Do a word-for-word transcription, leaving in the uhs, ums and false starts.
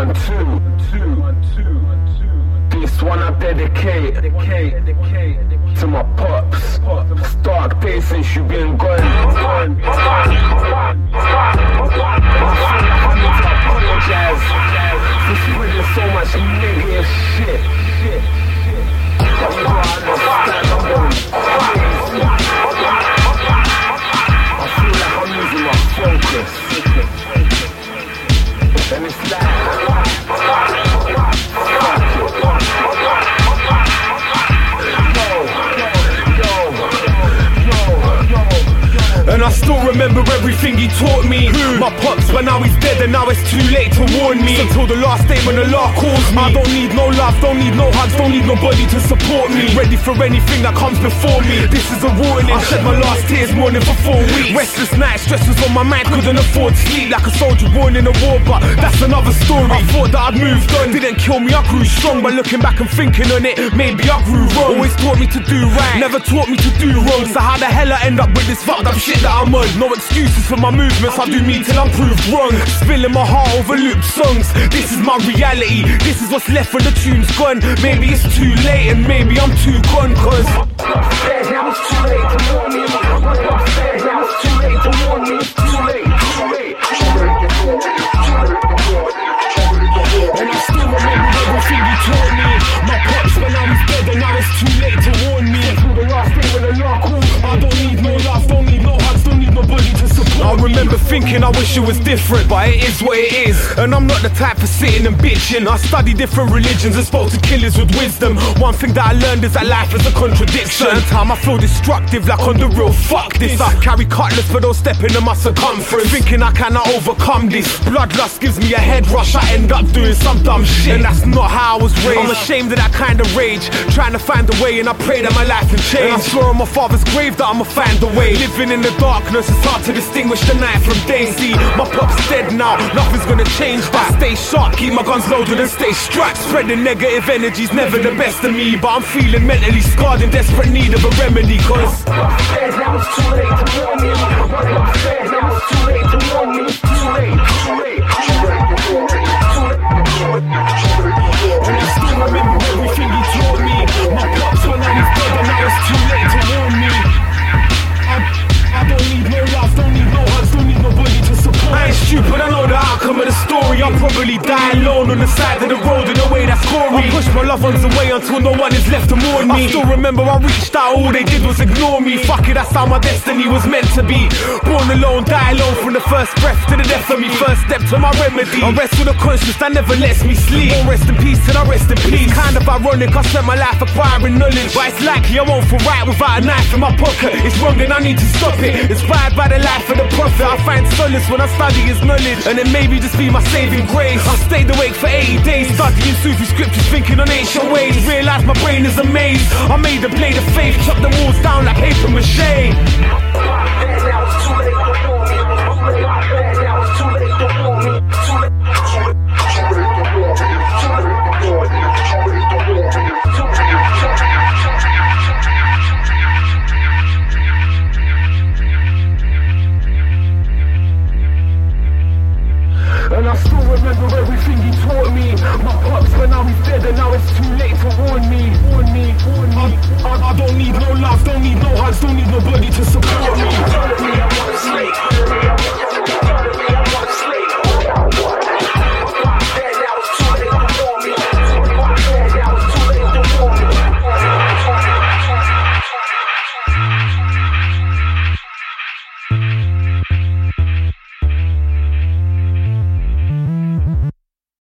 One, two, two, one, two, one, two. This one I dedicate to my pops. It's dark days since you been gone. I need to apologize for spreading so much negative shit. But you gotta understand I'm going crazy. I feel like I'm losing my focus. And it's like and I still remember everything he taught me. Who? My pops, but now he's dead and now it's too late to warn me. So until the last day when the law calls me, I don't need no love, don't need no hugs, don't need nobody to support me. Ready for anything that comes before me. This is a warning. I shed my last tears mourning for four weeks. Restless nights, stresses on my mind, couldn't afford sleep like a soldier born in a war, but that's another story. I thought that I'd moved on, didn't kill me, I grew strong. But looking back and thinking on it, maybe I grew wrong. Always taught me to do right, never taught me to do wrong. So how the hell I end up with this fucked up shit that I'm on? No excuses for my movements, I do me till I'm proved wrong. Spilling my heart over looped songs. This is my reality, this is what's left when the tune's gone. Maybe it's too late and maybe I'm too gone. Cause now it's too late to warn me. Now it's too late to warn me. Too late, too late, too late. And I still remember everything he taught me. My pops, but now he's dead and now it's too late to warn me. Until the last day when the law calls, I don't need no love, don't need no hugs, don't need nobody to support. I remember thinking I wish it was different, but it is what it is. And I'm not the type for sitting and bitching. I study different religions and spoke to killers with wisdom. One thing that I learned is that life is a contradiction. Certain time I feel destructive, like on the real, fuck this. I carry cutlass but don't step into my circumference, thinking I cannot overcome this. Bloodlust gives me a head rush, I end up doing some dumb shit, and that's not how I was raised. I'm ashamed of that kind of rage, trying to find a way, and I pray that my life can change. And I swear on my father's grave that I'ma find a way. Living in the darkness, it's hard to distinguish the night from day. See, my pop's dead now, nothing's gonna change that. I stay sharp, keep my guns loaded and stay strapped. Spreading negative energy's never the best of me, but I'm feeling mentally scarred in desperate need of a remedy. Cause now it's too late to warn me. Now it's too late to warn me. Too late, too late, too late, too late. And I still remember everything he taught me. My pops when I was dead and now it's too late to warn me. I, I don't need no love, don't need no hugs, don't need nobody to support. I ain't stupid, I know the outcome of the story. I'll probably die alone on the side of the road in a way that's gory. I push my loved ones away until no one is left to mourn me. I still remember I reached out, all they did was ignore me. Fuck it, that's how my destiny was meant to be. Born alone, die alone, from the first breath to the death of me. First step to my remedy, I rest with a conscience that never lets me sleep. Won't rest in peace till I rest in peace. It's kind of ironic, I spent my life acquiring knowledge, but it's likely I won't feel right without a knife in my pocket. It's wrong and I need to stop it. Inspired by the life of the prophet, I find solace when I study his knowledge, and it maybe just be my saving grace. I stayed awake for eighty days, studying Sufi scriptures, thinking on ancient ways. Realised my brain is a maze. I made a blade of faith, chop the walls down like paper mache. Now it's too late to warn me. Now it's too late to warn me. Too late, too late, too late to warn me. Too late to warn me. Too late to warn me. Too late to warn me. And I still remember everything he taught me. My pops, but now he's dead and now it's too late to warn me. Warn me, warn me. I, I, I don't need no love, don't need no hugs, don't need nobody to support me. I'm not a slave. I'm not a slave.